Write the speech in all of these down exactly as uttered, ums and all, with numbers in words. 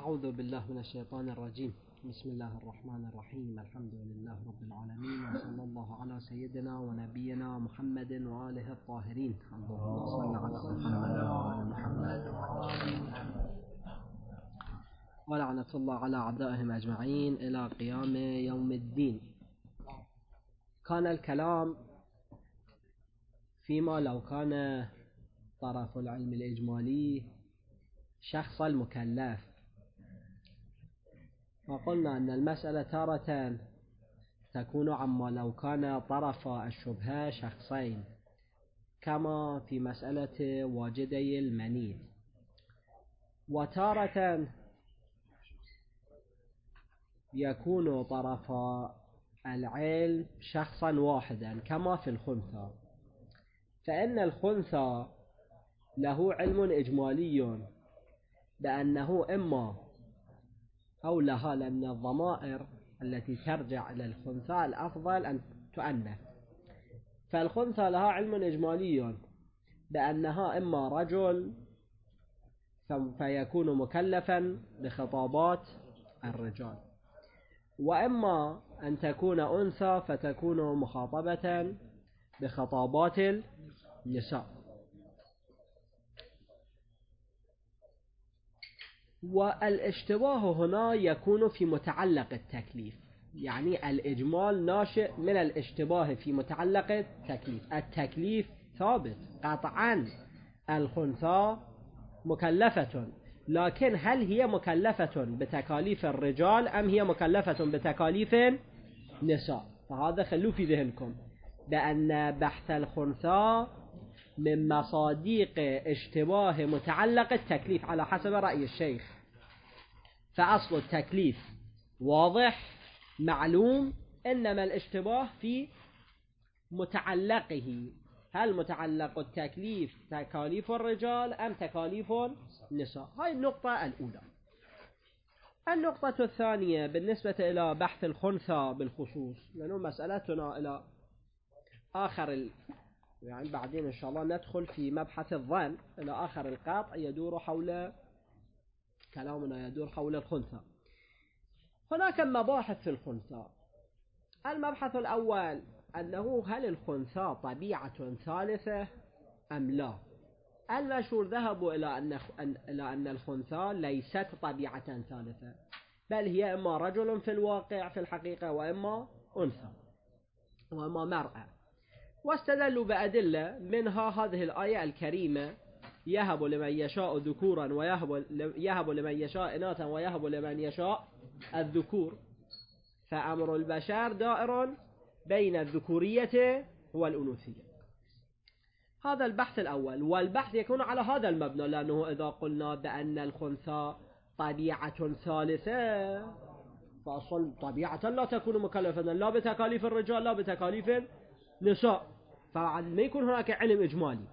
أعوذ بالله من الشيطان الرجيم. بسم الله الرحمن الرحيم. الحمد لله رب العالمين، وصلى الله على سيدنا ونبينا محمد وآله الطاهرين. اللهم صل على محمد وآل محمد ولعنة الله على أعدائهم أجمعين إلى قيام يوم الدين. كان الكلام فيما لو كان طرف العلم الإجمالي شخص المكلف، وقلنا أن المسألة تارة تكون عما لو كان طرف الشبهة شخصين، كما في مسألة واجدي المني، وتارة يكون طرف العلم شخصا واحدا كما في الخنثى. فإن الخنثى له علم إجمالي بأنه إما أو لها، لأن الضمائر التي ترجع إلى الخنثى الأفضل أن تؤنث، فالخنثى لها علم إجمالي بأنها إما رجل فيكون مكلفا بخطابات الرجال، وإما أن تكون أنثى فتكون مخاطبة بخطابات النساء. والاشتباه هنا يكون في متعلق التكليف، يعني الإجمال ناشئ من الاشتباه في متعلق التكليف. التكليف ثابت قطعا، الخنثى مكلفة، لكن هل هي مكلفة بتكاليف الرجال أم هي مكلفة بتكاليف النساء؟ فهذا خلوا في ذهنكم بأن بحث الخنثى من مصاديق اشتباه متعلق التكليف على حسب رأي الشيخ. فأصل التكليف واضح معلوم، إنما الاشتباه في متعلقه، هل متعلق التكليف تكاليف الرجال أم تكاليف النساء؟ هاي النقطة الأولى. النقطة الثانية بالنسبة إلى بحث الخنثى بالخصوص، لأنه مسألتنا إلى آخر ال... يعني بعدين إن شاء الله ندخل في مبحث الظن، إلى آخر القطع يدور حول كلامنا يدور حول الخنثى. هناك مباحث في الخنثى. المبحث الأول أنه هل الخنثى طبيعة ثالثة أم لا؟ المشهور ذهبوا إلى أن إلى أن الخنثى ليست طبيعة ثالثة، بل هي إما رجل في الواقع في الحقيقة، وإما أنثى، وإما مرأة. واستدلوا بأدلة، منها هذه الآية الكريمة: يهب لمن يشاء ذكورا ويهب يهب لمن يشاء إناثا ويهب لمن يشاء الذكور، فأمر البشر دائر بين الذكورية والأنوثية. هذا البحث الأول، والبحث يكون على هذا المبنى، لأنه إذا قلنا بأن الخنثى طبيعة ثالثة، فأصل طبيعة لا تكون مكلفة لا بتكاليف الرجال لا بتكاليف النساء، فما يكون هناك علم إجمالي،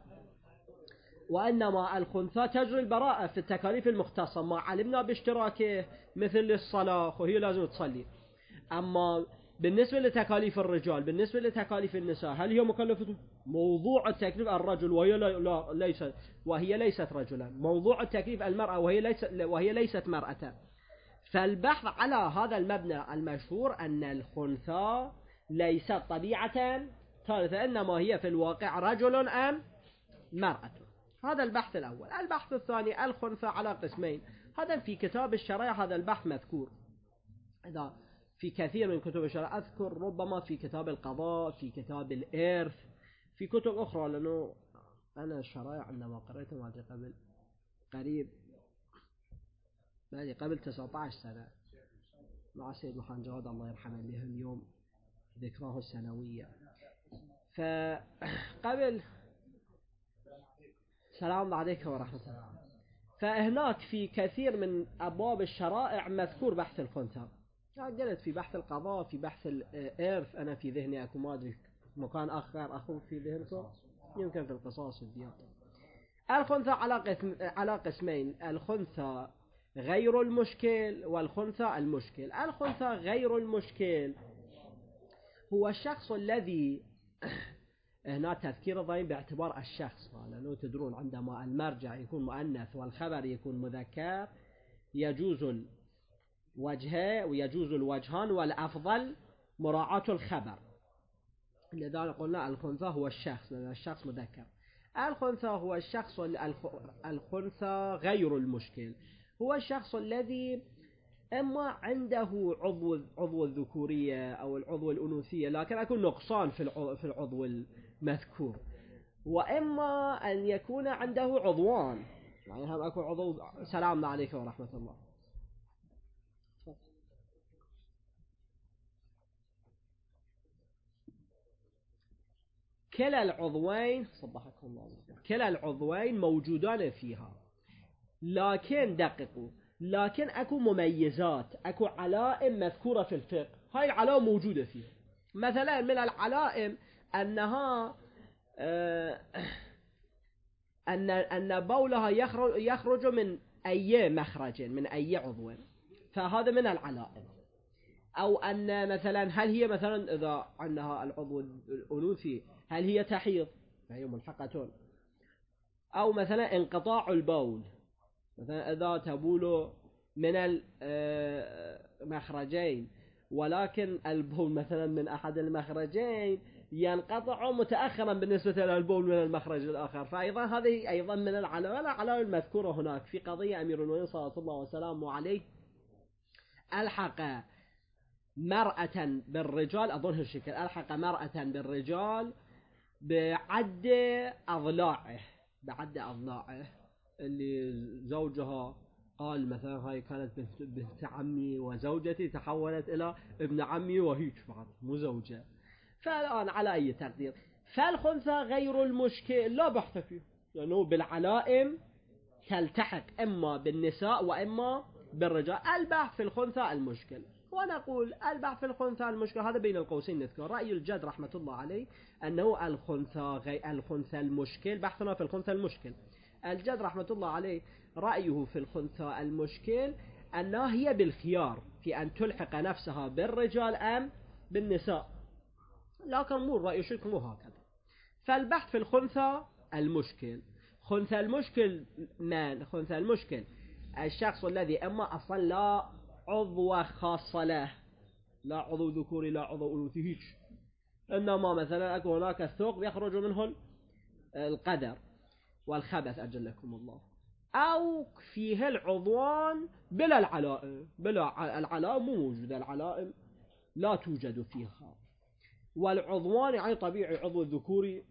وإنما الخنثى تجري البراءة في التكاليف المختصة، ما علمنا باشتراكه مثل الصلاة وهي لازم تصلي. أما بالنسبة لتكاليف الرجال، بالنسبة لتكاليف النساء، هل هي مكلفة؟ موضوع التكليف الرجل وهي لا ليست وهي ليست رجلا، موضوع التكليف المرأة وهي ليست وهي ليست مرأة. فالبحث على هذا المبنى المشهور أن الخنثى ليست طبيعة ثالثة، إنما هي في الواقع رجل أم مرأة. هذا البحث الأول. البحث الثاني: الخنثى على قسمين. هذا في كتاب الشرائع، هذا البحث مذكور إذا في كثير من كتب الشرائع، أذكر ربما في كتاب القضاء، في كتاب الإرث، في كتب أخرى، لأنه أنا الشرائع عندما قرأت مادي قبل قريب مادي قبل تسعة عشر سنة مع سيد محمد جواد الله يرحمه، له اليوم ذكراه السنوية. فقبل السلام عليكم ورحمة الله. فهناك في كثير من أبواب الشرائع مذكور بحث الخنثى. قلت في بحث القضاء، في بحث الإرث، أنا في ذهني أكو ما أدري مكان آخر أخو في ذهنكم، يمكن في القصاص والديات. الخنثى على قسم على قسمين: الخنثى غير المشكل والخنثى المشكل. الخنثى غير المشكل هو الشخص الذي هنا تذكير ضمير باعتبار الشخص، لأنه تدرون عندما المرجع يكون مؤنث والخبر يكون مذكر، يجوز الوجه ويجوز الوجهان، والأفضل مراعاة الخبر. لذلك قلنا الخنثى هو الشخص، لأن الشخص مذكر. الخنثى هو الشخص الخنثى غير المشكل، هو الشخص الذي إما عنده عضو عضو الذكورية أو العضو الأنوثية لكن يكون نقصان في العضو المذكور، وإما أن يكون عنده عضوان، يعني هم أكون عضو. سلام عليكم ورحمة الله. كلا العضوين صبحكم الله، كلا العضوين موجودان فيها، لكن دققوا، لكن أكو مميزات، أكو علائم مذكورة في الفقه، هاي العلائم موجودة فيها. مثلا من العلائم أنها أن أن بولها يخرج يخرج من أي مخرج، من أي عضو، فهذا من العلائم. أو أن مثلا هل هي مثلا إذا عندها العضو الأنوثي هل هي تحيض فهي ملحقة، أو مثلا انقطاع البول، مثلا إذا تبول من المخرجين ولكن البول مثلا من أحد المخرجين ينقطع متأخرا بالنسبة إلى البول من المخرج الآخر، فأيضا هذه أيضا من العلائم المذكورة هناك. في قضية أمير المؤمنين صلى الله وسلامه عليه ألحق مرأة بالرجال، أظن الشكل ألحق مرأة بالرجال بعد أضلاعه، بعد أضلاعه اللي زوجها قال مثلا هاي كانت بنت, بنت عمي وزوجتي تحولت إلى ابن عمي وهيك بعد مو زوجة. فالآن على أي تقدير، فالخنثى غير المشكل لا بحث فيه، لأنه بالعلائم تلتحق إما بالنساء وإما بالرجال. البحث في الخنثى المشكل، ونقول البحث في الخنثى المشكل هذا بين القوسين نذكر رأي الجد رحمة الله عليه أنه الخنثى غير الخنثى المشكل، بحثنا في الخنثى المشكل. الجد رحمة الله عليه رأيه في الخنثى المشكل أنها هي بالخيار في أن تلحق نفسها بالرجال أم بالنساء، لكن مو رأي شيخ مو هكذا. فالبحث في الخنثى المشكل، خنثى المشكل من خنثى المشكل الشخص الذي أما أصلا لا عضو خاص له، لا عضو ذكوري لا عضو أنوثي هيك، إنما مثلا أكو هناك الثقب يخرج منه القدر والخبث أجلكم الله، أو فيه العضوان بلا العلائم، بلا العلائم مو موجودة، العلائم لا توجد فيها. والعضوان يعني طبيعي، عضو الذكوري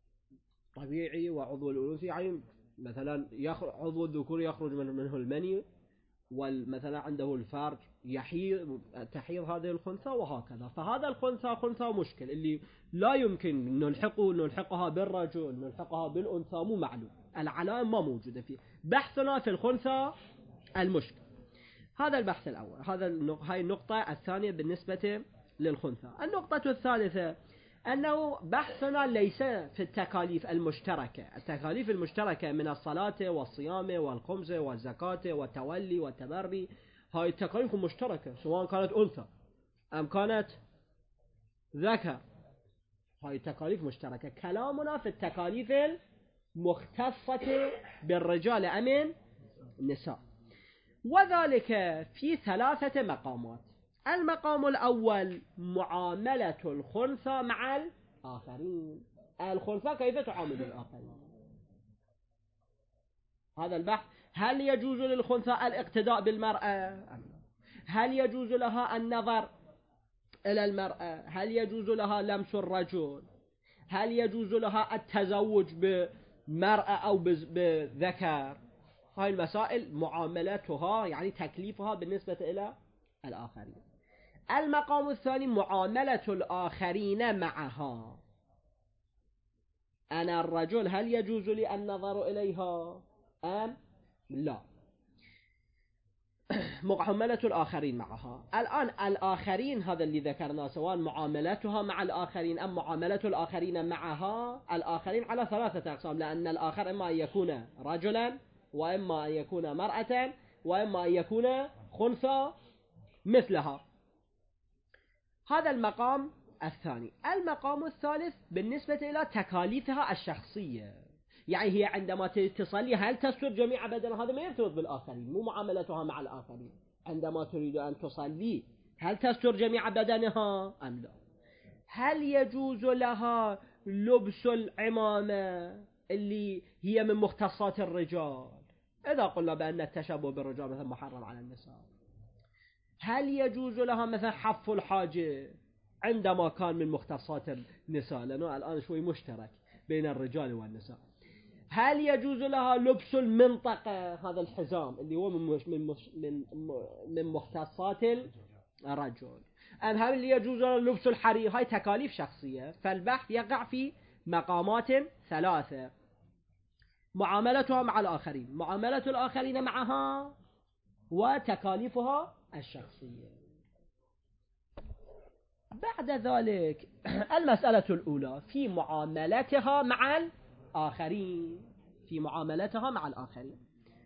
طبيعي وعضو الأنوثي يعني مثلا عضو الذكوري يخرج منه المني، ومثلا عنده الفرج يحيض تحيض هذه الخنثى وهكذا. فهذا الخنثى خنثى مشكل اللي لا يمكن نلحقه نلحقها بالرجل نلحقها بالأنثى، مو معلوم، العلائم ما موجودة فيه. بحثنا في الخنثى المشكل، هذا البحث الأول، هذا هاي النقطة الثانية بالنسبة للخنثى. النقطة الثالثة أنه بحثنا ليس في التكاليف المشتركة، التكاليف المشتركة من الصلاة والصيام والخمس والزكاة والتولي والتبري، هاي التكاليف مشتركة سواء كانت أنثى أم كانت ذكر، هاي التكاليف مشتركة. كلامنا في التكاليف المختصة بالرجال أم النساء، وذلك في ثلاثة مقامات. المقام الأول معاملة الخنثى مع الآخرين، الخنثى كيف تعامل الآخرين، هذا البحث. هل يجوز للخنثى الاقتداء بالمرأة؟ هل يجوز لها النظر إلى المرأة؟ هل يجوز لها لمس الرجل؟ هل يجوز لها التزوج بمرأة أو بذكر؟ هاي المسائل معاملتها يعني تكليفها بالنسبة إلى الآخرين. المقام الثاني معاملة الآخرين معها، أنا الرجل هل يجوز لي النظر إليها أم لا؟ معاملة الآخرين معها. الآن الآخرين هذا اللي ذكرناه سواء معاملتها مع الآخرين أم معاملة الآخرين معها، الآخرين على ثلاثة أقسام، لأن الآخر إما أن يكون رجلا وإما أن يكون مرأة وإما أن يكون خنثى مثلها. هذا المقام الثاني. المقام الثالث بالنسبة إلى تكاليفها الشخصية، يعني هي عندما تصلي هل تستر جميع بدنها؟ هذا ما يرتبط بالآخرين، مو معاملتها مع الآخرين. عندما تريد أن تصلي هل تستر جميع بدنها أم لا؟ هل يجوز لها لبس العمامة اللي هي من مختصات الرجال؟ إذا قلنا بأن التشبه بالرجال مثلا محرم على النساء. هل يجوز لها مثلا حف الحاجة عندما كان من مختصات النساء، لأنه الآن شوي مشترك بين الرجال والنساء. هل يجوز لها لبس المنطقة، هذا الحزام اللي هو من من من من مختصات الرجل. أم هل يجوز لها لبس الحرير؟ هاي تكاليف شخصية، فالبحث يقع في مقامات ثلاثة: معاملتها مع الآخرين، معاملة الآخرين معها، وتكاليفها الشخصية. بعد ذلك المسألة الأولى في معاملتها مع الآخرين، في معاملتها مع الآخرين.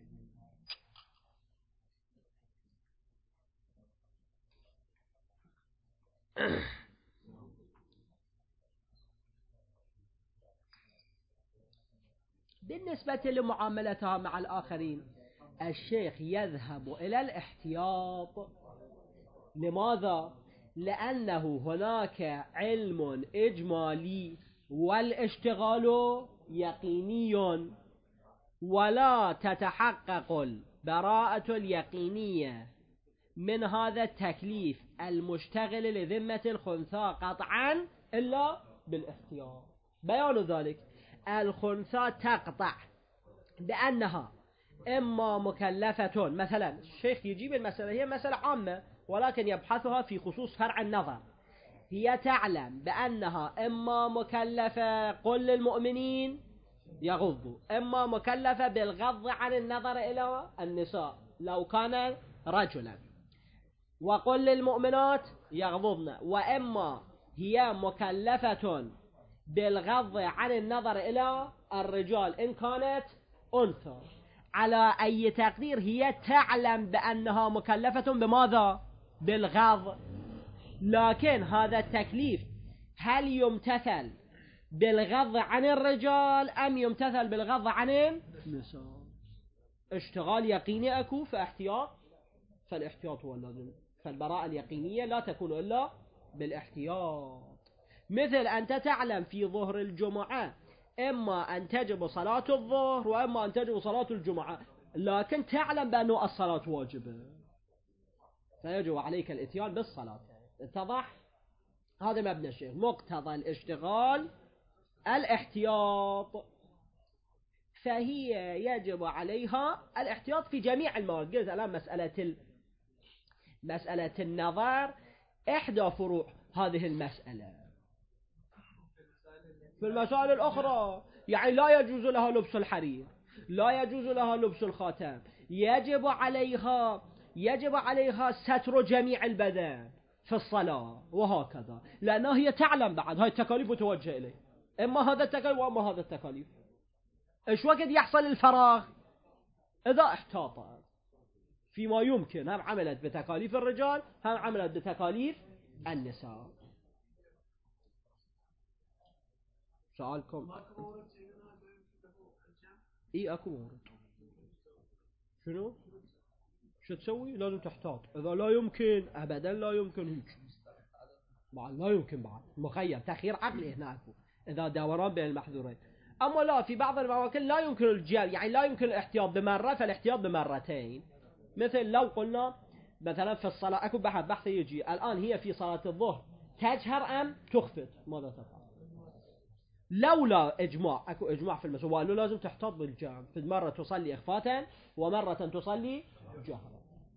بالنسبة لمعاملتها مع الآخرين الشيخ يذهب إلى الاحتياط. لماذا؟ لأنه هناك علم إجمالي والاشتغال يقيني، ولا تتحقق البراءة اليقينية من هذا التكليف المشتغل لذمة الخنثى قطعا إلا بالاحتياط. بيان ذلك: الخنثى تقطع بأنها إما مكلفة، مثلا الشيخ يجيب المسألة، هي مسألة عامة ولكن يبحثها في خصوص فرع النظر. هي تعلم بأنها إما مكلفة قل للمؤمنين يغضوا، إما مكلفة بالغض عن النظر إلى النساء لو كان رجلا، وقل للمؤمنات يغضضن، وإما هي مكلفة بالغض عن النظر إلى الرجال إن كانت أنثى. على أي تقدير هي تعلم بأنها مكلفة بماذا؟ بالغض. لكن هذا التكليف هل يمتثل بالغض عن الرجال أم يمتثل بالغض عن النساء؟ اشتغال يقيني أكو فاحتياط، فالاحتياط هو اللازم، فالبراءة اليقينية لا تكون إلا بالاحتياط. مثل أنت تعلم في ظهر الجمعة إما أن تجب صلاة الظهر وإما أن تجب صلاة الجمعة، لكن تعلم بأنه الصلاة واجبة، فيجب عليك الاتيان بالصلاة. اتضح؟ هذا مبنى الشيخ، مقتضى الاشتغال الاحتياط، فهي يجب عليها الاحتياط في جميع المواد. قلت الآن مسألة ال... مسألة النظر إحدى فروع هذه المسألة. في المسائل الأخرى يعني لا يجوز لها لبس الحرير، لا يجوز لها لبس الخاتم، يجب عليها يجب عليها ستر جميع البدن في الصلاة وهكذا، لأنها هي تعلم بعد هاي التكاليف متوجهة إليه، إما هذا التكاليف وإما هذا التكاليف. إيش وقت يحصل الفراغ؟ إذا احتاطت فيما يمكن، هم عملت بتكاليف الرجال هم عملت بتكاليف النساء. سؤالكم؟ اي اكو مورد. شنو؟ شو تسوي؟ لازم تحتاط. اذا لا يمكن ابدا لا يمكن هيك بعد، لا يمكن بعد مخير تخيير عقلي هنا اكو اذا دوران بين المحظورين. اما لا، في بعض المواقف لا يمكن الجر، يعني لا يمكن الاحتياط بمرة فالاحتياط بمرتين. مثل لو قلنا مثلا في الصلاة اكو بحث بحث يجي الان هي في صلاة الظهر تجهر ام تخفت، ماذا تفعل؟ لولا إجماع، أكو إجماع في المسألة وأنه لازم تحتاط بالجهر، في مرة تصلي إخفاتا ومرة تصلي جهرا.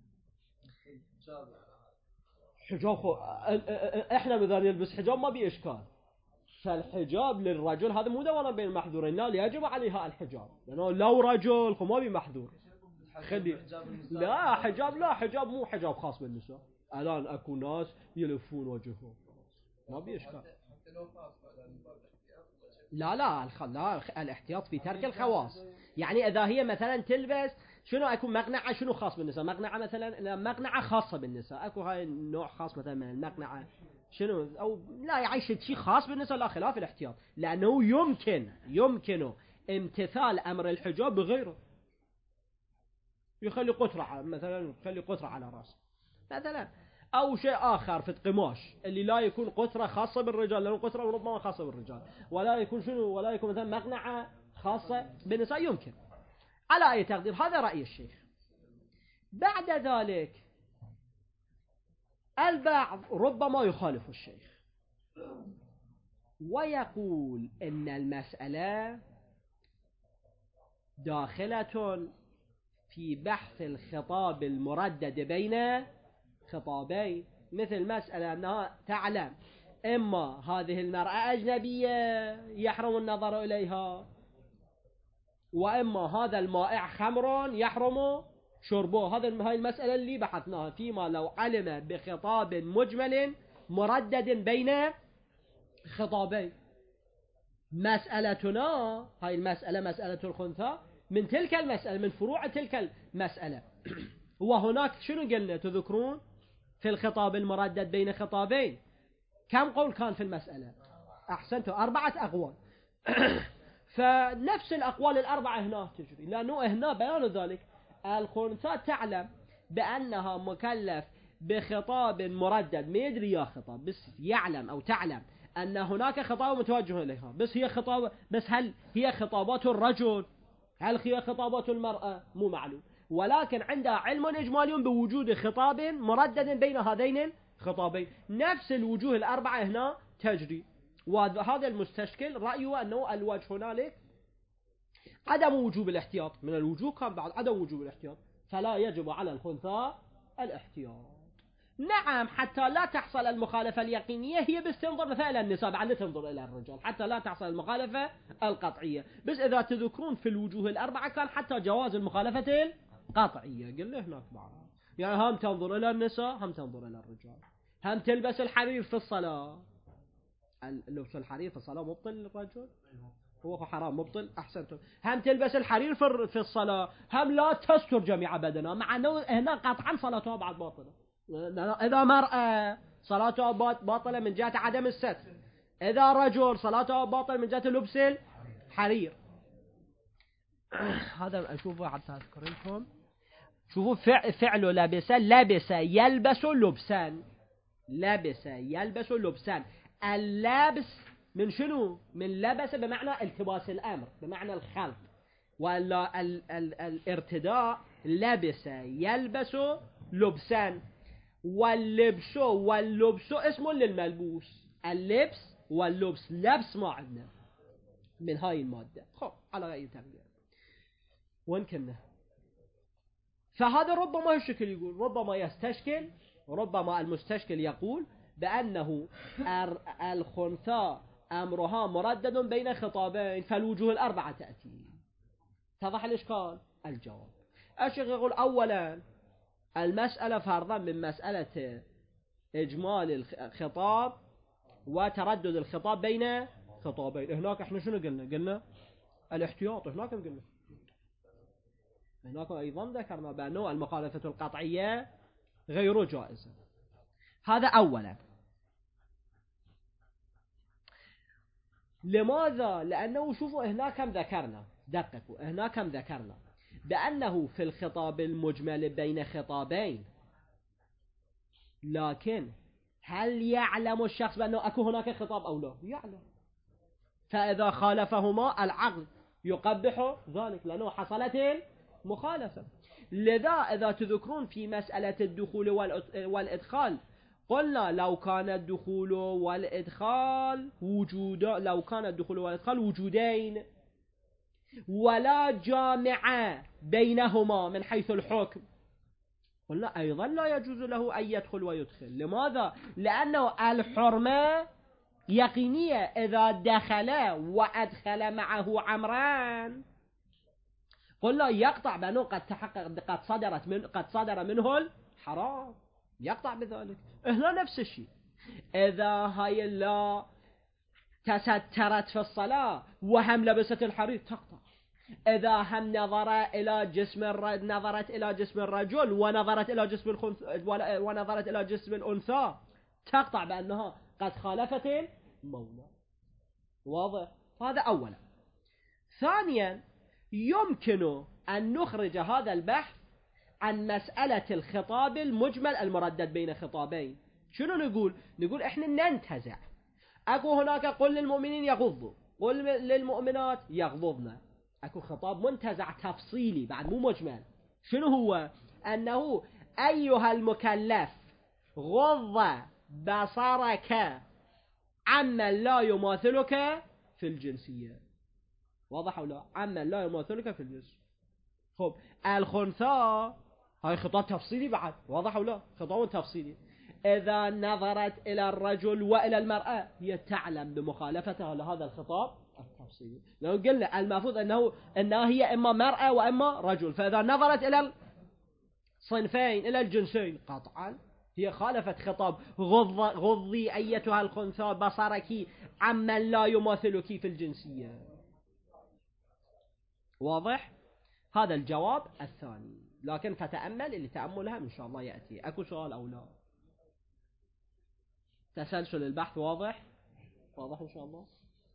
حجاب خو... إحنا بدنا نلبس حجاب ما بي إشكال، فالحجاب للرجل هذا مو دورا بين المحظورين، لا يجب عليها الحجاب، لأنه لو رجل خو ما بي محظور. خلي لا حجاب، لا حجاب مو حجاب خاص بالنساء. الآن أكو ناس يلفون وجههم ما بي إشكال. لا لا الخ... لا الاحتياط في ترك الخواص. يعني إذا هي مثلا تلبس شنو أكو مقنعة شنو خاص بالنساء، مقنعة مثلا مقنعة خاصة بالنساء، أكو هاي النوع خاص مثلا من المقنعة شنو، أو لا يعيش شيء خاص بالنساء، لا خلاف الاحتياط، لأنه يمكن يمكن امتثال أمر الحجاب بغيره، يخلي قطرة مثلا، يخلي قطرة على رأسه مثلا، أو شيء آخر في القماش اللي لا يكون قطرة خاصة بالرجال، لأنه قطرة ربما خاصة بالرجال، ولا يكون شنو، ولا يكون مثلا مقنعة خاصة بالنساء، يمكن. على أي تقدير هذا رأي الشيخ. بعد ذلك البعض ربما يخالف الشيخ ويقول إن المسألة داخلة في بحث الخطاب المردد بين خطابين، مثل مسألة أنها تعلم إما هذه المرأة أجنبية يحرم النظر إليها، وإما هذا المائع خمر يحرم شربه. هذا هاي المسألة اللي بحثناها فيما لو علم بخطاب مجمل مردد بين خطابين. مسألتنا هاي المسألة مسألة الخنثى من تلك المسألة، من فروع تلك المسألة. وهناك شنو قلنا تذكرون في الخطاب المردد بين خطابين كم قول كان في المسألة؟ أحسنتوا، أربعة أقوال. فنفس الأقوال الأربعة هنا تجري، لأنه هنا بيان ذلك الخنثى تعلم بأنها مكلف بخطاب مردد، ما يدري يا خطاب، بس يعلم أو تعلم أن هناك خطاب متوجه إليها، بس هي خطاب، بس هل هي خطابات الرجل، هل هي خطابات المرأة، مو معلوم، ولكن عندها علم إجمالي بوجود خطاب مردد بين هذين الخطابين. نفس الوجوه الأربعة هنا تجري. وهذا المستشكل رأيه أنه الوجه هنالك عدم وجوب الاحتياط، من الوجوه كان بعد عدم وجوب الاحتياط، فلا يجب على الخنثى الاحتياط. نعم، حتى لا تحصل المخالفة اليقينية هي بس تنظر مثلا إلى النساء، بعد تنظر إلى الرجال، حتى لا تحصل المخالفة القطعية. بس إذا تذكرون في الوجوه الأربعة كان حتى جواز المخالفة القطعية، قلنا هناك بعض، يعني هم تنظر إلى النساء هم تنظر إلى الرجال، هم تلبس الحرير في الصلاة، لبس الحرير في الصلاة مبطل للرجل، هو حرام مبطل، أحسنتم، هم تلبس الحرير في الصلاة، هم لا تستر جميع بدنها، مع أنه هنا قطعا صلاتها بعد باطلة. إذا مرأة صلاتها باطلة من جهة عدم الستر، إذا رجل صلاتها باطلة من جهة لبس الحرير. هذا أشوفه حتى أذكر لكم. شوفوا فعل لبس، لبس يلبس لبسان، لبس يلبس لبسان. اللبس من شنو؟ من لبس بمعنى التباس الأمر، بمعنى الخلط، ولا ال ال الارتداء. لبس يلبس لبسان، واللبس واللبس اسم للملبوس، اللبس واللبس، لبس ما عندنا من هاي المادة. خب على رأي تقدير وين كنا؟ فهذا ربما الشكل يقول، ربما يستشكل، ربما المستشكل يقول بأنه الخنثى أمرها مردد بين خطابين، فالوجوه الأربعة تأتي. اتضح الإشكال؟ الجواب الشيخ يقول أولا المسألة فرضا من مسألة إجمال الخطاب وتردد الخطاب بين خطابين. هناك احنا شنو قلنا؟ قلنا الاحتياط، هناك قلنا هناك أيضا ذكرنا بأنه المخالفة القطعية غير جائزة. هذا أولا. لماذا؟ لأنه شوفوا هناك كم ذكرنا، دققوا هناك كم ذكرنا بأنه في الخطاب المجمل بين خطابين، لكن هل يعلم الشخص بأنه أكو هناك خطاب أو لا؟ يعلم. فإذا خالفهما العقل يقبح ذلك، لأنه حصلت المخالفة. لذا إذا تذكرون في مسألة الدخول والإدخال قلنا لو كان الدخول والإدخال وجودا، لو كان الدخول والإدخال وجودين ولا جامع بينهما من حيث الحكم، قلنا أيضا لا يجوز له أن يدخل ويدخل. لماذا؟ لأنه الحرمة يقينية، إذا دخل وأدخل معه عمران قلنا يقطع بأنه قد تحقق، قد صدرت من قد صدر منه الحرام، يقطع بذلك. هنا نفس الشيء، إذا هاي لا تسترت في الصلاة وهم لبست الحرير تقطع. إذا هم نظر إلى جسم الر... نظرت إلى جسم الرجل ونظرت إلى جسم الخنث... ونظرت إلى جسم الأنثى تقطع بأنها قد خالفت المولى. واضح؟ هذا أولا. ثانيا يمكن أن نخرج هذا البحث عن مسألة الخطاب المجمل المردد بين خطابين. شنو نقول؟ نقول إحنا ننتزع، أكو هناك قل للمؤمنين يغضوا، قل للمؤمنات يغضضن، أكو خطاب منتزع تفصيلي بعد مو مجمل. شنو هو؟ أنه أيها المكلف غض بصرك عمن لا يماثلك في الجنسية. واضح أو لا؟ عمن لا يماثلك في الجنسية. خب الخنثى هاي خطاب تفصيلي بعد. واضح أو لا؟ خطاب تفصيلي. إذا نظرت إلى الرجل وإلى المرأة هي تعلم بمخالفتها لهذا الخطاب التفصيلي. لو قلنا المفروض أنه أنها هي إما مرأة وإما رجل، فإذا نظرت إلى الصنفين إلى الجنسين قطعا هي خالفت خطاب غض غضي أيتها الخنثى بصرك عمن لا يماثلك في الجنسية. واضح؟ هذا الجواب الثاني، لكن فتأمل اللي تأملها إن شاء الله يأتي. أكو سؤال أو لا؟ تسلسل البحث واضح؟ واضح إن شاء الله.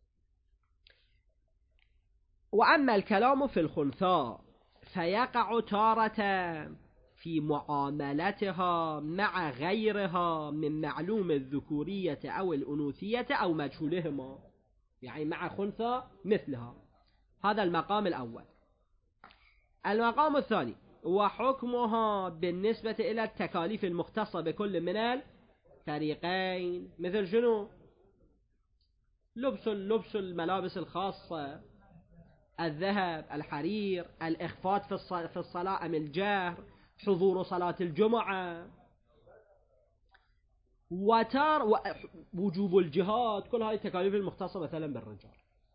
وأما الكلام في الخنثى فيقع تارة في معاملتها مع غيرها من معلوم الذكورية أو الأنوثية أو مجهولهما، يعني مع خنثى مثلها. هذا المقام الأول. المقام الثاني وحكمها بالنسبة إلى التكاليف المختصة بكل من الفريقين، مثل شنو؟ لبس لبس الملابس الخاصة، الذهب، الحرير، الإخفاء في الصلاة أم الجهر، حضور صلاة الجمعة، وتار وجوب الجهاد، كل هذه التكاليف المختصة مثلا بالرجال.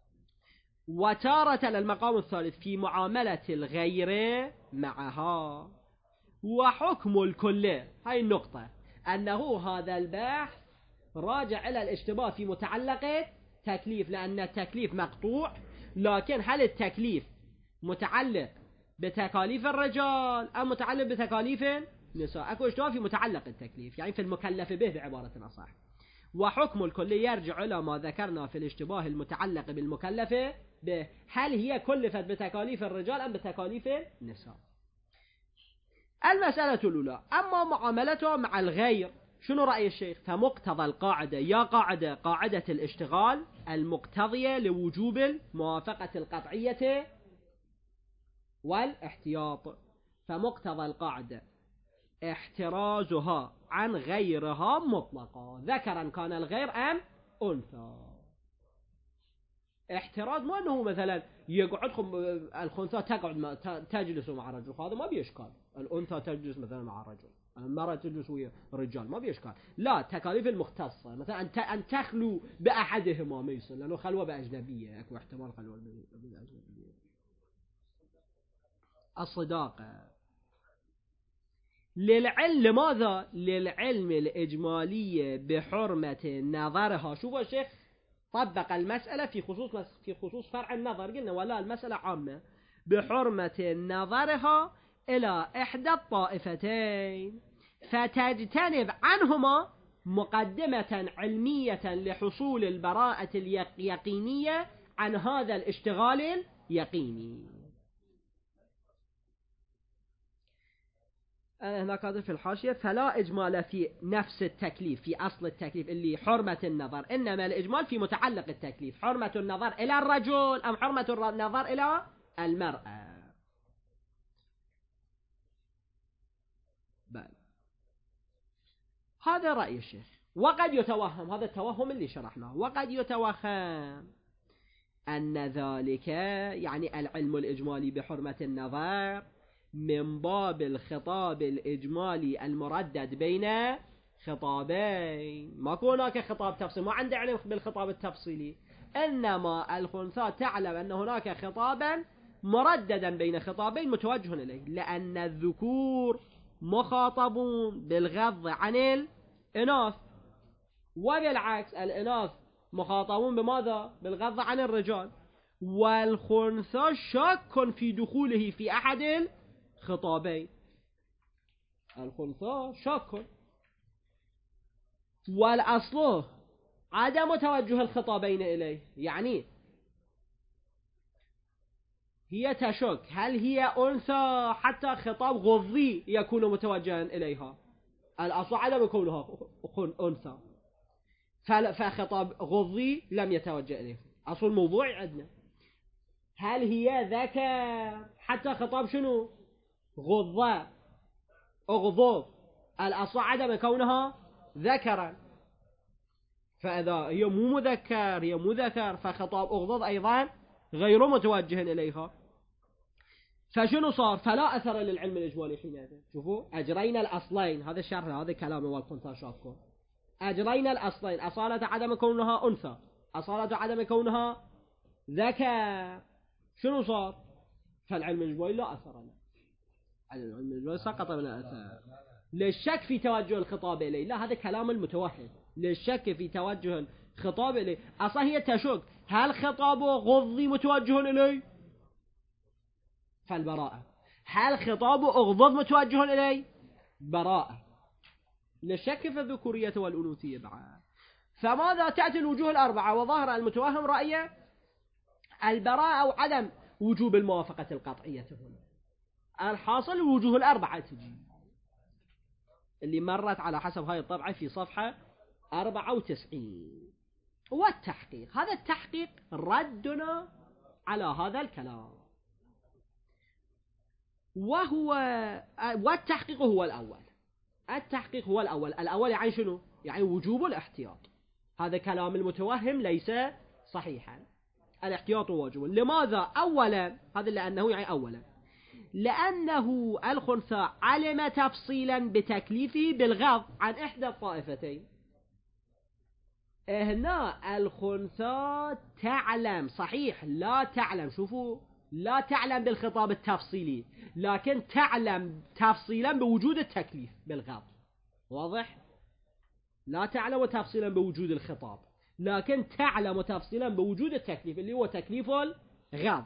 وتارة المقام الثالث في معاملة الغير معها. وحكم الكل، هاي النقطة، أنه هذا البحث راجع إلى الاشتباه في متعلق تكليف، لأن التكليف مقطوع، لكن هل التكليف متعلق بتكاليف الرجال أم متعلق بتكاليف النساء؟ أكو اشتباه في متعلق التكليف، يعني في المكلف به بعبارة أصح. وحكم الكل يرجع إلى ما ذكرنا في الاشتباه المتعلق بالمكلف به، هل هي كلفت بتكاليف الرجال أم بتكاليف النساء؟ المسألة الأولى، أما معاملتها مع الغير شنو رأي الشيخ؟ فمقتضى القاعدة، يا قاعدة قاعدة الاشتغال المقتضية لوجوب الموافقة القطعية والاحتياط، فمقتضى القاعدة احترازها عن غيرها مطلقا، ذكرا كان الغير أم أنثى. احتراز مو أنه مثلا يقعدكم الخنثى تقعد تجلس مع رجل، هذا ما بيشكال. الأنثى تجلس مثلا مع رجل، المرأة تجلس ويا رجال، ما بيشكال. لا، تكاليف المختصة مثلا أن تخلو بأحدهما ما يصير، لأنه خلوة بأجنبية، أكو احتمال خلوة بأجنبية. الصداقة للعلم، لماذا؟ للعلم الإجمالية بحرمة نظرها. شوفوا الشيخ طبق المسألة في خصوص في خصوص فرع النظر، قلنا ولا المسألة عامة، بحرمة نظرها إلى إحدى الطائفتين، فتجتنب عنهما مقدمة علمية لحصول البراءة اليقينية عن هذا الاشتغال اليقيني. هنا كاتب في الحاشية فلا إجمال في نفس التكليف، في أصل التكليف اللي حرمة النظر، إنما الإجمال في متعلق التكليف، حرمة النظر إلى الرجل أم حرمة النظر إلى المرأة. بل هذا رأي الشيخ. وقد يتوهم، هذا التوهم اللي شرحناه، وقد يتوهم أن ذلك يعني العلم الإجمالي بحرمة النظر من باب الخطاب الإجمالي المردد بين خطابين، ما هناك خطاب تفصيلي، ما عنده علم بالخطاب التفصيلي، إنما الخنثى تعلم أن هناك خطابا مرددا بين خطابين متوجه إليه، لأن الذكور مخاطبون بالغض عن الإناث، وبالعكس الإناث مخاطبون بماذا؟ بالغض عن الرجال. والخنثى شاك في دخوله في أحد خطابين، الخنثى شاك، والأصل عدم توجه الخطابين إليه، يعني هي تشك هل هي أنثى حتى خطاب غضي يكون متوجها إليها، الأصل عدم كونها أنثى، فخطاب غضي لم يتوجه إليه. أصل الموضوع عندنا هل هي ذكر حتى خطاب شنو غضة أغضب، الأصل عدم كونها ذكرا، فإذا هي مو مذكر هي مذكر فخطاب أغضب أيضا غير متوجه إليها. فشنو صار؟ فلا أثر للعلم الإجمالي حينئذ. شوفوا أجرينا الأصلين، هذا الشرح هذا كلام والكنت شاكون. أجرينا الأصلين، أصالة عدم كونها أنثى، أصالة عدم كونها ذكر، شنو صار؟ فالعلم الإجمالي لا أثر له، العلم الإجمالي سقط من الأثر للشك في توجه الخطاب إليه. لا هذا كلام المتوهم، للشك في توجه الخطاب إليه. أصلا هي تشك هل خطابه غضي متوجه إليه؟ فالبراءة. هل خطابه أغضب متوجه إليه؟ براءة، للشك في الذكورية والأنوثية بعد. فماذا تأتي الوجوه الأربعة؟ وظهر المتوهم رأيه البراءة أو عدم وجوب الموافقة القطعية هنا. الحاصل الوجوه الأربعة تجي اللي مرت على حسب هاي الطبعة في صفحة أربعة وتسعين. والتحقيق، هذا التحقيق ردنا على هذا الكلام، وهو والتحقيق هو الأول. التحقيق هو الأول، الأول يعني شنو؟ يعني وجوب الاحتياط. هذا كلام المتوهم ليس صحيحا، الاحتياط واجب. لماذا؟ أولا هذا لأنه يعني أولا لأنه الخنثى علم تفصيلا بتكليفه بالغض عن إحدى الطائفتين. هنا الخنثى تعلم، صحيح لا تعلم، شوفوا لا تعلم بالخطاب التفصيلي، لكن تعلم تفصيلا بوجود التكليف بالغض. واضح؟ لا تعلم تفصيلا بوجود الخطاب، لكن تعلم تفصيلا بوجود التكليف اللي هو تكليف الغض،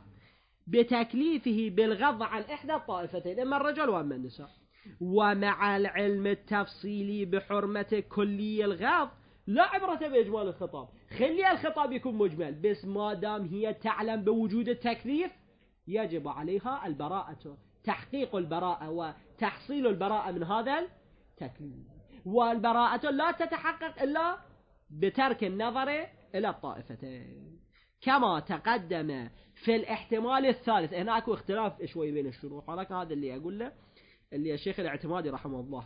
بتكليفه بالغض عن إحدى الطائفتين إما الرجل وإما النساء. ومع العلم التفصيلي بحرمة كلي الغض لا عبرة بإجمال الخطاب. خلي الخطاب يكون مجمل، بس ما دام هي تعلم بوجود التكليف يجب عليها البراءة، تحقيق البراءة وتحصيل البراءة من هذا التكليف. والبراءة لا تتحقق إلا بترك النظر إلى الطائفتين كما تقدم في الاحتمال الثالث. هنا اكو اختلاف شوي بين الشروح، ولكن هذا اللي أقول له اللي الشيخ الاعتمادي رحمه الله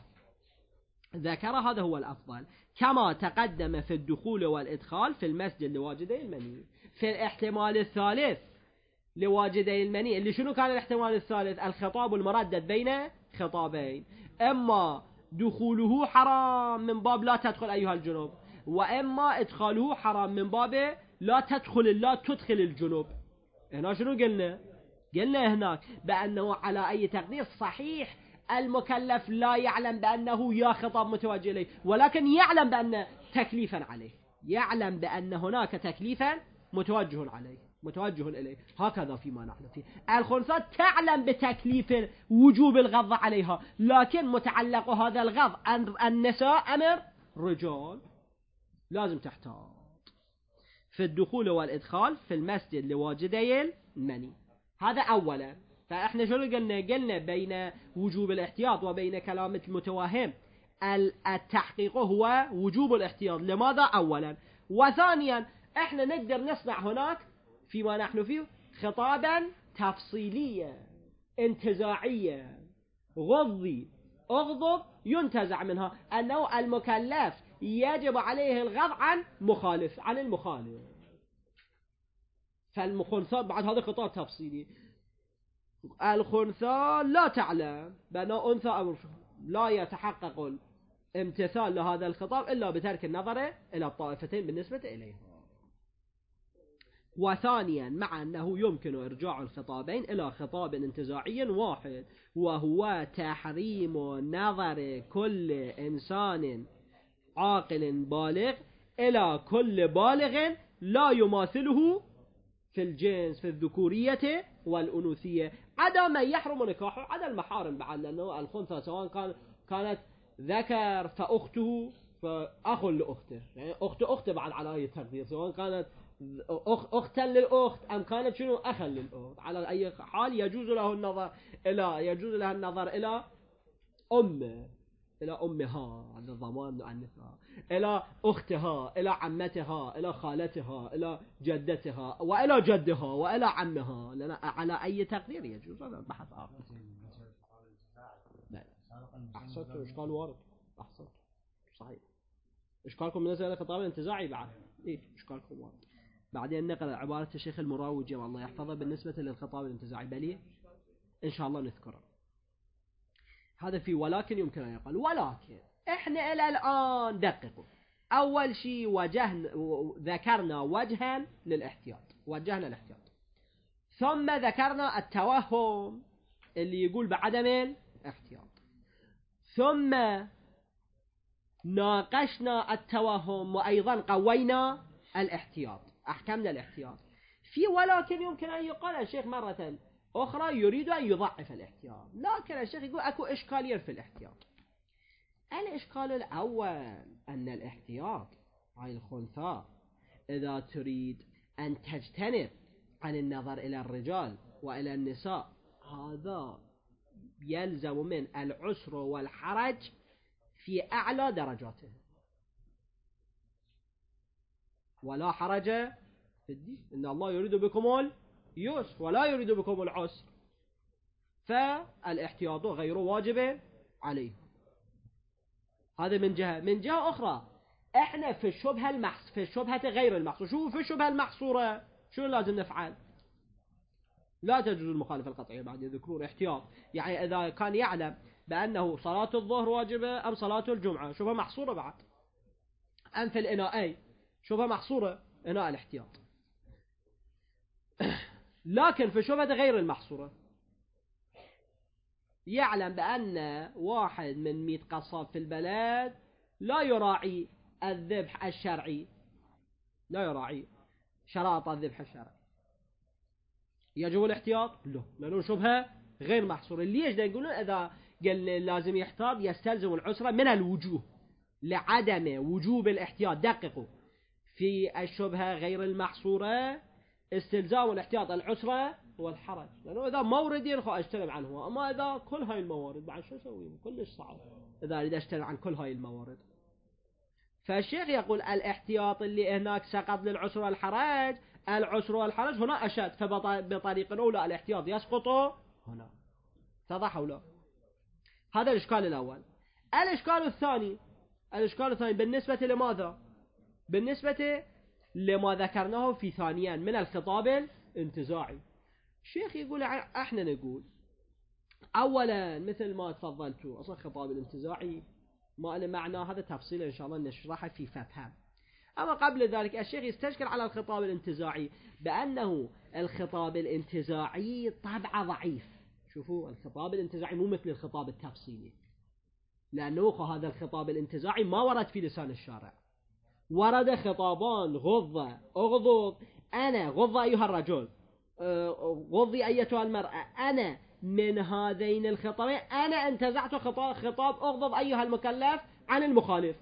ذكر هذا هو الأفضل. كما تقدم في الدخول والإدخال في المسجد لواجدي المني. في الاحتمال الثالث لواجدي المني اللي شنو كان الاحتمال الثالث؟ الخطاب المردد بين خطابين، إما دخوله حرام من باب لا تدخل أيها الجنوب، وإما إدخاله حرام من باب لا تدخل لا تدخل الجنوب. هنا شنو قلنا؟ قلنا هناك بأنه على أي تقدير صحيح المكلف لا يعلم بأنه يا خطاب متوجه إليه، ولكن يعلم بأن تكليفا عليه، يعلم بأن هناك تكليفا متوجه عليه متوجه إليه. هكذا فيما نحن فيه. الخنثى تعلم بتكليف وجوب الغض عليها، لكن متعلق هذا الغض عن النساء أمر رجال، لازم تحتاط في الدخول والإدخال في المسجد لواجدي المني. هذا أولا. فإحنا شنو قلنا؟ قلنا بين وجوب الاحتياط وبين كلام المتوهم التحقيق هو وجوب الاحتياط. لماذا؟ أولا. وثانيا إحنا نقدر نصنع هناك فيما نحن فيه خطابا تفصيليا انتزاعيا غضي أغضب ينتزع منها أنه المكلف يجب عليه الغض عن مخالف عن المخالف. فالخنثى بعد هذا خطاب تفصيلي. الخنثى لا تعلم بأن أنثى أمر، لا يتحقق الامتثال لهذا الخطاب إلا بترك النظر إلى الطائفتين بالنسبة إليه. وثانيا مع أنه يمكن إرجاع الخطابين إلى خطاب انتزاعي واحد، وهو تحريم نظر كل إنسان عاقل بالغ إلى كل بالغ لا يماثله في الجنس في الذكورية والأنوثية، عدا من يحرم نكاحه، عدا المحارم بعد، لأنه الخنثى سواء كان كانت ذكر فأخته فأخ لأخته، يعني أخت أخته بعد على أي تقدير، سواء كانت أخ أختا للأخت أم كانت شنو أخا للأخت، على أي حال يجوز له النظر إلى يجوز له النظر إلى أمه، إلى أمها، هذا ضمان عنها، إلى أختها، إلى عمتها، إلى خالتها، إلى جدتها، وإلى جدها، وإلى عمها، لأن على أي تقدير يجوز. هذا بحث آخر. أحسنت، إشكال وارد. أحسنت، صحيح. إشكالكم بالنسبة للخطاب الانتزاعي بعد إيه إشكالكم وارد. بعدين نقل عبارة الشيخ المراوجي والله يحفظه بالنسبة للخطاب الانتزاعي، بلي إن شاء الله نذكره. هذا في ولكن يمكن أن يقال. ولكن إحنا إلى الآن دققوا، أول شيء وجهنا ذكرنا وجها للاحتياط، وجهنا الاحتياط، ثم ذكرنا التوهم اللي يقول بعدم الاحتياط، ثم ناقشنا التوهم وأيضا قوينا الاحتياط، أحكمنا الاحتياط. في ولكن يمكن أن يقال الشيخ مرة أخرى يريد أن يضعف الاحتياط، لكن الشيخ يقول أكو إشكالية في الاحتياط. الإشكال الأول أن الاحتياط هاي الخنثى إذا تريد أن تجتنب عن النظر إلى الرجال وإلى النساء، هذا يلزم من العسر والحرج في أعلى درجاته، ولا حرج في الدين، إن الله يريد بكم اليسر ولا يريد بكم العسر، فالاحتياط غير واجب عليه. هذا من جهة. من جهة أخرى إحنا في الشبهة المحص في الشبهة غير المحصورة، شو في الشبهة المحصورة شو لازم نفعل؟ لا تجوز المخالفة القطعية بعد يذكرون احتياط، يعني إذا كان يعلم بأنه صلاة الظهر واجبة أم صلاة الجمعة، شبهة محصورة بعد، أم في الإناءين شبهة محصورة، إناء الاحتياط. لكن في الشبهة غير المحصورة يعلم بأن واحد من مئة قصاب في البلد لا يراعي الذبح الشرعي، لا يراعي شرائط الذبح الشرعي، يجب الاحتياط؟ لا، لأنه شبهة غير محصورة. ليش؟ يقولون إذا قال لازم يحتاط يستلزم العسرة من الوجوه لعدم وجوب الاحتياط. دققوا، في الشبهة غير المحصورة استلزام الاحتياط العسرة والحرج، لأنه إذا مورد ينخو أجتنب عنه، أما إذا كل هاي الموارد بعد شو أسوي؟ كلش صعب إذا أريد أجتنب عن كل هاي الموارد. فالشيخ يقول الاحتياط اللي هناك سقط للعسر والحرج، العسر والحرج هنا أشد، فبطريق الأولى الاحتياط يسقط هنا. اتضح ولا؟ هذا الإشكال الأول. الإشكال الثاني الإشكال الثاني بالنسبة لماذا؟ بالنسبة لما ذكرناه في ثانيا من الخطاب الانتزاعي. الشيخ يقول احنا نقول اولا مثل ما تفضلتوا، اصلا الخطاب الانتزاعي ما له معنى، هذا تفصيل ان شاء الله نشرحه في فهم. اما قبل ذلك الشيخ يستشكل على الخطاب الانتزاعي بانه الخطاب الانتزاعي طبعه ضعيف. شوفوا، الخطاب الانتزاعي مو مثل الخطاب التفصيلي، لانه هذا الخطاب الانتزاعي ما ورد في لسان الشارع، ورد خطابان غض اغضض، أنا غض أيها الرجل، غضي أيتها المرأة، أنا من هذين الخطابين أنا انتزعت خطاب, خطاب أغضض أيها المكلف عن المخالف.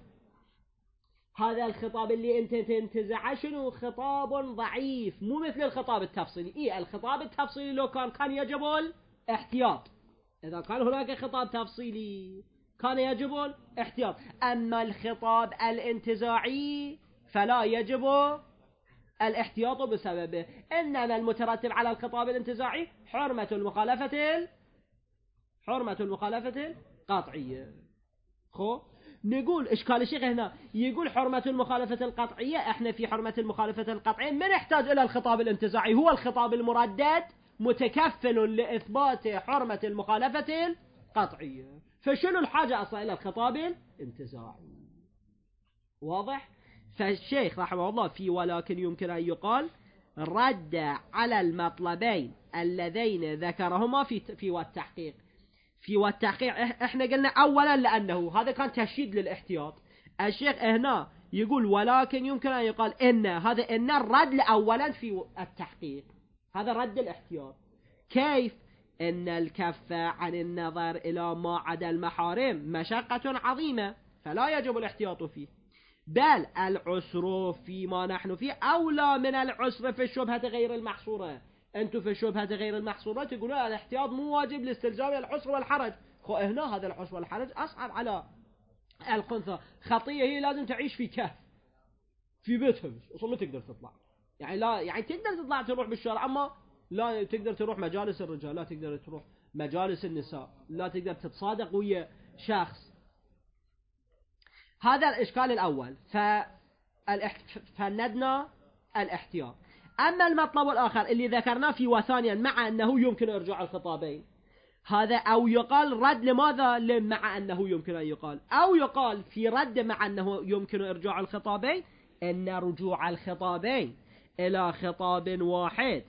هذا الخطاب اللي أنت تنتزعه شنو؟ خطاب ضعيف، مو مثل الخطاب التفصيلي. إيه الخطاب التفصيلي لو كان كان يجب الاحتياط، إذا كان هناك خطاب تفصيلي كان يجب الاحتياط. أما الخطاب الانتزاعي فلا يجب الاحتياط بسببه، إنما المترتب على الخطاب الانتزاعي حرمة المخالفة حرمة المخالفة القطعية. خو نقول إشكال الشيخ هنا يقول حرمة المخالفة القطعية، احنا في حرمة المخالفة القطعية من يحتاج إلى الخطاب الانتزاعي، هو الخطاب المردد متكفل لإثبات حرمة المخالفة القطعية، فشنو الحاجة أصلا إلى الخطاب الانتزاعي؟ واضح؟ فالشيخ رحمه الله في ولكن يمكن أن يقال رد على المطلبين اللذين ذكرهما في في والتحقيق. في والتحقيق احنا قلنا أولا لأنه هذا كان تشديد للاحتياط. الشيخ هنا يقول ولكن يمكن أن يقال إن هذا إن الرد أولا في التحقيق، هذا رد الاحتياط. كيف؟ إن الكف عن النظر إلى ما عدا المحارم مشقة عظيمة، فلا يجب الاحتياط فيه. بل العسر فيما نحن فيه أولى من العسر في الشبهة غير المحصورة. أنتم في الشبهة غير المحصورة تقولون الاحتياط مو واجب لاستلزام العسر والحرج، خو هنا هذا العسر والحرج أصعب على الخنثى. خطية هي لازم تعيش في كهف في بيتها، أصلا ما تقدر تطلع، يعني لا يعني تقدر تطلع تروح بالشارع، أما لا تقدر تروح مجالس الرجال، لا تقدر تروح مجالس النساء، لا تقدر تتصادق ويا شخص. هذا الإشكال الأول، فندنا الاحتياط. أما المطلب الآخر اللي ذكرناه في وثانيا مع أنه يمكن إرجاع الخطابين، هذا أو يقال رد لماذا مع أنه يمكن أن يقال، أو يقال في رد مع أنه يمكن إرجاع الخطابين أن رجوع الخطابين إلى خطاب واحد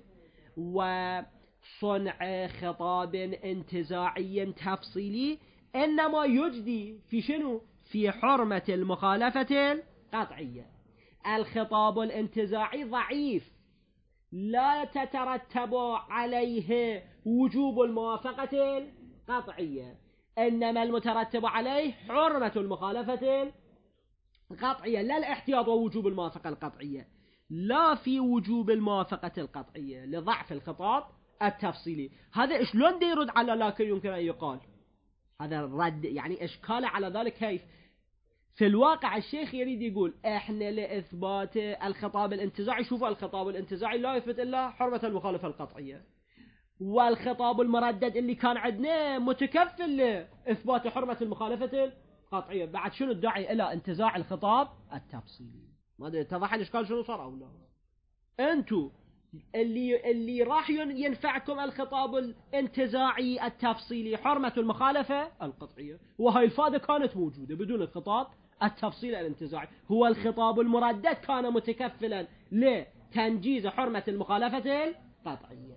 وصنع خطاب انتزاعي تفصيلي إنما يجدي في شنو؟ في حرمة المخالفة القطعية. الخطاب الانتزاعي ضعيف لا تترتب عليه وجوب الموافقة القطعية، إنما المترتب عليه حرمة المخالفة القطعية، لا الاحتياط ووجوب الموافقة القطعية، لا في وجوب الموافقة القطعية لضعف الخطاب التفصيلي. هذا شلون دي يرد على لكن يمكن أن يقال؟ هذا الرد يعني إشكال على ذلك كيف؟ في الواقع الشيخ يريد يقول احنا لإثبات الخطاب الانتزاعي، شوفوا الخطاب الانتزاعي لا يثبت إلا حرمة المخالفة القطعية، والخطاب المردد اللي كان عندنا متكفل لإثبات حرمة المخالفة القطعية، بعد شنو الداعي إلى انتزاع الخطاب التفصيلي؟ ما أدري اتضح الإشكال شنو صار أو لا؟ أنتوا اللي اللي راح ينفعكم الخطاب الانتزاعي التفصيلي حرمة المخالفة القطعية، وهاي الفائدة كانت موجودة بدون الخطاب التفصيلي الانتزاعي. هو الخطاب المردد كان متكفلا لتنجيز حرمة المخالفة القطعية.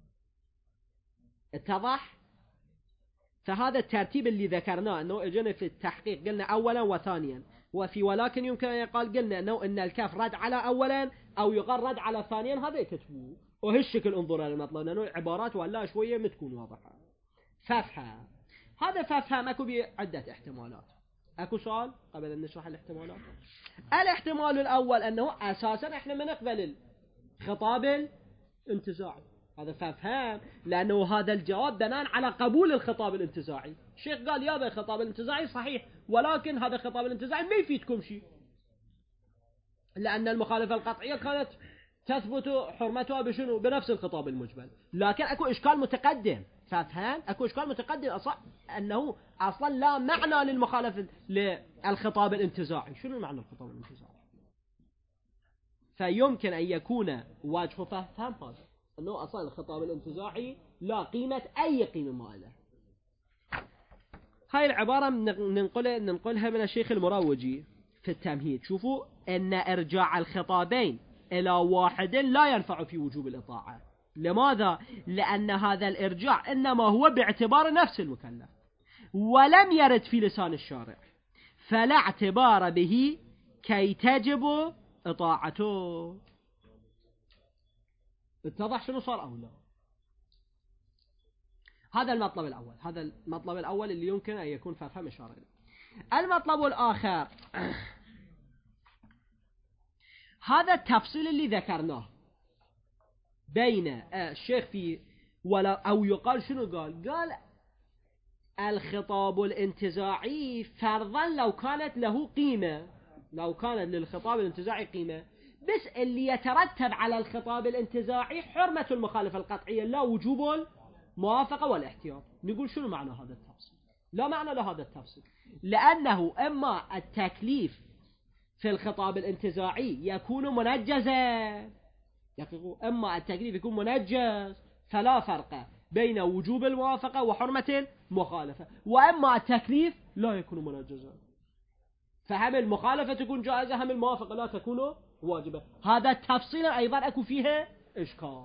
اتضح؟ فهذا الترتيب اللي ذكرناه أنه اجينا في التحقيق قلنا أولا وثانيا، وفي ولكن يمكن أن يقال قلنا أنه إن الكاف رد على أولا أو يقال رد على ثانيا، هذا يكتبوه وهالشكل انظر للمطلب لأنه عبارات ولا شوية متكون واضحة. فافهم هذا فافهم أكو بعدة احتمالات. أكو سؤال قبل أن نشرح الاحتمالات؟ الاحتمال الأول أنه أساسا إحنا ما نقبل الخطاب الانتزاعي، هذا فافهم لأنه هذا الجواب بناء على قبول الخطاب الانتزاعي. الشيخ قال يا الخطاب الانتزاعي صحيح، ولكن هذا الخطاب الانتزاعي ما يفيدكم شيء، لأن المخالفة القطعية كانت تثبت حرمتها بشنو؟ بنفس الخطاب المجمل. لكن أكو إشكال متقدم، فافهم أكو إشكال متقدم أصلا أنه أصلا لا معنى للمخالفة للخطاب الانتزاعي. شنو معنى الخطاب الانتزاعي؟ فيمكن أن يكون واجه فهم هذا أنه أصلا الخطاب الانتزاعي لا قيمة أي قيمة ما له. هاي العبارة ننقلها ننقلها من الشيخ المروجي في التمهيد. شوفوا أن إرجاع الخطابين إلى واحد لا ينفع في وجوب الإطاعة. لماذا؟ لأن هذا الإرجاع إنما هو باعتبار نفس المكلف ولم يرد في لسان الشارع، فلا اعتبار به كي تجب إطاعته. اتضح شنو صار أو لا؟ هذا المطلب الأول، هذا المطلب الأول اللي يمكن أن يكون فهم إشارة. المطلب الآخر هذا التفصيل اللي ذكرناه بين الشيخ في ولا أو يقال شنو قال؟ قال الخطاب الانتزاعي فرضا لو كانت له قيمة، لو كانت للخطاب الانتزاعي قيمة، بس اللي يترتب على الخطاب الانتزاعي حرمة المخالفة القطعية لا وجوب الموافقة والاحتياط. نقول شنو معنى هذا التفصيل؟ لا معنى لهذا التفصيل، لأنه إما التكليف في الخطاب الانتزاعي يكون منجزا، إما التكليف يكون منجز فلا فرق بين وجوب الموافقة وحرمة المخالفة، وإما التكليف لا يكون منجزا، فهم المخالفة تكون جائزة هم الموافقة لا تكون واجبة. هذا التفصيل أيضا أكو فيها إشكال.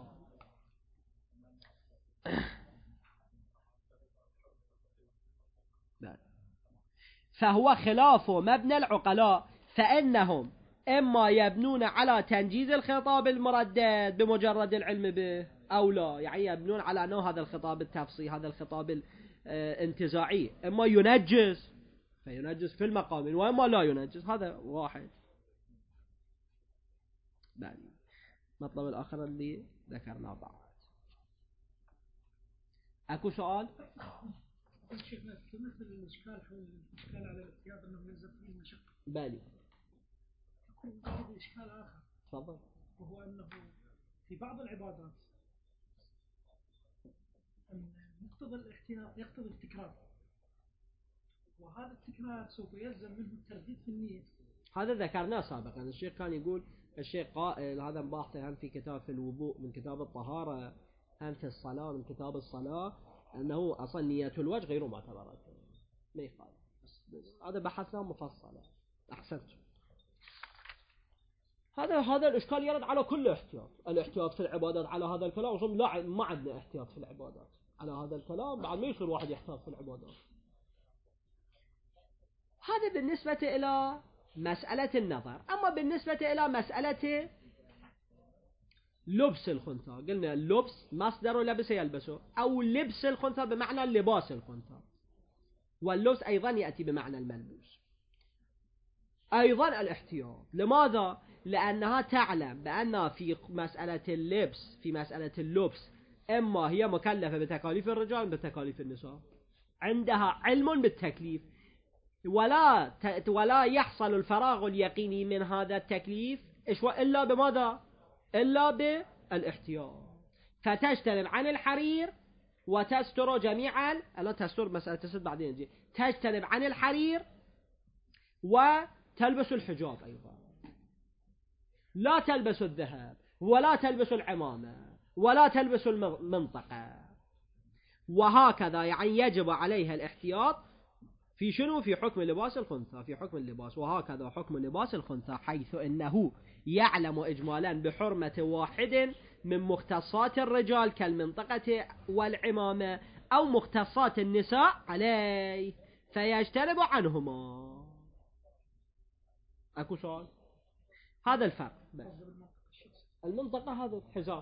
فهو خلاف مبنى العقلاء، فإنهم إما يبنون على تنجيز الخطاب المردد بمجرد العلم به أو لا، يعني يبنون على أنه هذا الخطاب التفصيلي هذا الخطاب الانتزاعي إما ينجز فينجس في المقام وإما لا ينجس. هذا واحد. بعد مطلب الآخر اللي ذكرناه بعد. أكو سؤال؟ شيخنا تمثل الإشكال حول الإشكال على الاحتياط أنه يلزم فيه المشقة. بالي. يكون إشكال آخر. تفضل. وهو أنه في بعض العبادات أن مقتضى الاحتياط يقتضي التكرار، وهذا التكرار سوف يلزم منه الترديد في النية. هذا ذكرناه سابقا. الشيخ كان يقول، الشيخ قائل هذا مباحثه هم في كتاب في الوضوء من كتاب الطهارة، هم في الصلاة من كتاب الصلاة، أنه أصلا نية الوجه غير معتبرة ما يقال. هذا بحثنا مفصلا. أحسنت. هذا هذا الإشكال يرد على كل احتياط. الاحتياط في العبادات على هذا الكلام وصل لا ما عندنا احتياط في العبادات على هذا الكلام، بعد ما يصير واحد يحتاط في العبادات. هذا بالنسبة إلى مسألة النظر. أما بالنسبة إلى مسألة لبس الخنثى، قلنا اللبس مصدر لبس يلبسه، أو لبس الخنثى بمعنى لباس الخنثى، واللبس أيضا يأتي بمعنى الملبوس. أيضا الاحتياط. لماذا؟ لأنها تعلم بأن في مسألة اللبس في مسألة اللبس إما هي مكلفة بتكاليف الرجال بتكاليف النساء، عندها علم بالتكليف، ولا ولا يحصل الفراغ اليقيني من هذا التكليف إلا بماذا؟ إلا بالاحتياط. فتجتنب عن الحرير وتستر جميعا، لا تستر مسألة تستر بعدين دي. تجتنب عن الحرير وتلبس الحجاب أيضا، لا تلبس الذهب ولا تلبس العمامة ولا تلبس المنطقة، وهكذا. يعني يجب عليها الاحتياط في شنو؟ في حكم لباس الخنثى، في حكم اللباس. وهكذا حكم لباس الخنثى، حيث إنه يعلم إجمالا بحرمة واحد من مختصات الرجال كالمنطقة والعمامة أو مختصات النساء عليه فيجتنب عنهما. أكو سؤال؟ هذا الفرق. المنطقة هذا الحزام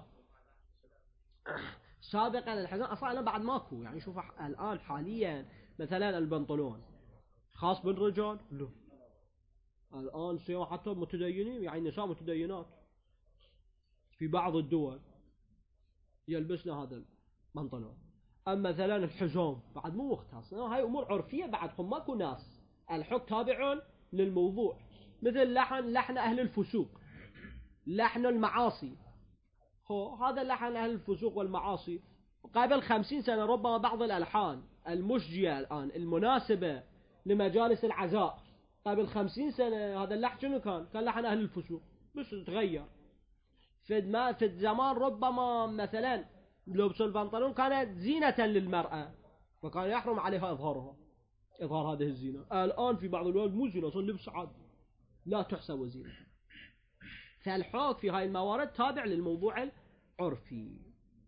سابقا الحزام أصلا بعد ماكو. يعني شوف الآن حاليا مثلا البنطلون خاص بالرجال، لا الآن سيما حتى متدينين، يعني نساء متدينات في بعض الدول يلبسنا هذا البنطلون. أما مثلا الحزام بعد مو مختص، هاي أمور عرفية بعدكم ماكو ناس، الحكم تابع للموضوع. مثل لحن لحن أهل الفسوق، لحن المعاصي. هو هذا لحن أهل الفسوق والمعاصي قبل خمسين سنة ربما بعض الألحان المشجية الآن المناسبة لمجالس العزاء قبل خمسين سنة هذا اللحن شنو كان؟ كان لحن أهل الفسوق، بس تغير. في ما في الزمان ربما مثلا لبس البنطلون كانت زينة للمرأة وكان يحرم عليها إظهارها، إظهار هذه الزينة. الآن في بعض الوقت مو زينة، صار لبس عادي لا تحسب زينة. فالحكم في هاي الموارد تابع للموضوع العرفي.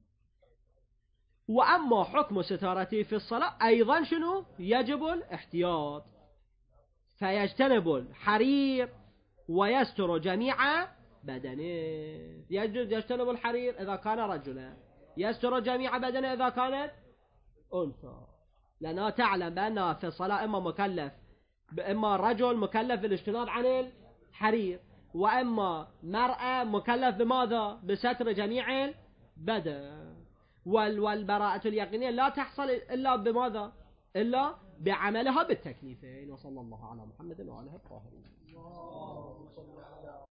وأما حكم ستارته في الصلاة أيضا شنو؟ يجب الاحتياط، فيجتنب الحرير ويستر جميع بدنه. يجتنب الحرير إذا كان رجلا، يستر جميع بدنه إذا كانت أنثى، لأنها تعلم بأنها في الصلاة إما مكلف إما رجل مكلف بالاجتناب عن الحرير، وإما مرأة مكلف بماذا؟ بستر جميع البدن. والبراءة اليقينية لا تحصل إلا بماذا؟ إلا بعملها بالتكليفين. وصلى الله على محمد وعلى آله الطاهرين.